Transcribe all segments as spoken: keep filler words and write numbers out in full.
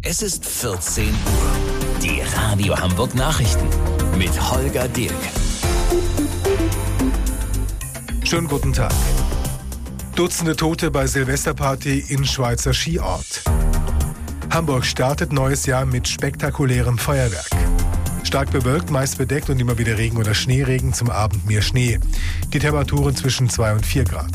Es ist vierzehn Uhr. Die Radio Hamburg Nachrichten mit Holger Dirk. Schönen guten Tag. Dutzende Tote bei Silvesterparty in Schweizer Skiort. Hamburg startet neues Jahr mit spektakulärem Feuerwerk. Stark bewölkt, meist bedeckt und immer wieder Regen oder Schneeregen, zum Abend mehr Schnee. Die Temperaturen zwischen zwei und vier Grad.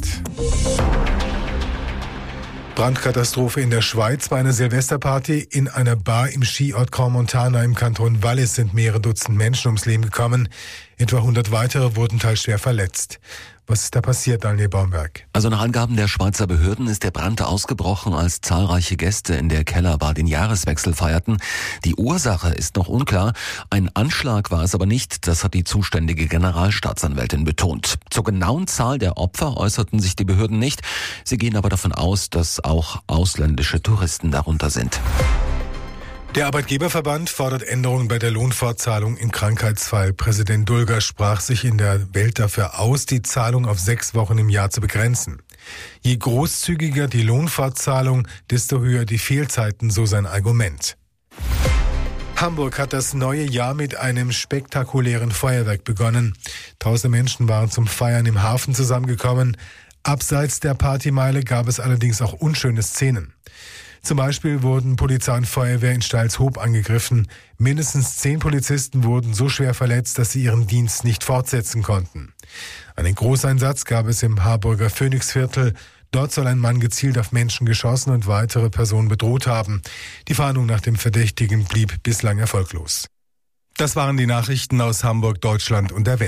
Brandkatastrophe in der Schweiz. Bei einer Silvesterparty in einer Bar im Skiort Crans-Montana im Kanton Wallis sind mehrere Dutzend Menschen ums Leben gekommen. Etwa hundert weitere wurden teils schwer verletzt. Was ist da passiert, Daniel Baumberg? Also nach Angaben der Schweizer Behörden ist der Brand ausgebrochen, als zahlreiche Gäste in der Kellerbar den Jahreswechsel feierten. Die Ursache ist noch unklar. Ein Anschlag war es aber nicht, das hat die zuständige Generalstaatsanwältin betont. Zur genauen Zahl der Opfer äußerten sich die Behörden nicht. Sie gehen aber davon aus, dass auch ausländische Touristen darunter sind. Der Arbeitgeberverband fordert Änderungen bei der Lohnfortzahlung im Krankheitsfall. Präsident Dulger sprach sich in der Welt dafür aus, die Zahlung auf sechs Wochen im Jahr zu begrenzen. Je großzügiger die Lohnfortzahlung, desto höher die Fehlzeiten, so sein Argument. Hamburg hat das neue Jahr mit einem spektakulären Feuerwerk begonnen. Tausende Menschen waren zum Feiern im Hafen zusammengekommen. Abseits der Partymeile gab es allerdings auch unschöne Szenen. Zum Beispiel wurden Polizei und Feuerwehr in Steilshoop angegriffen. Mindestens zehn Polizisten wurden so schwer verletzt, dass sie ihren Dienst nicht fortsetzen konnten. Einen Großeinsatz gab es im Harburger Phoenixviertel. Dort soll ein Mann gezielt auf Menschen geschossen und weitere Personen bedroht haben. Die Fahndung nach dem Verdächtigen blieb bislang erfolglos. Das waren die Nachrichten aus Hamburg, Deutschland und der Welt.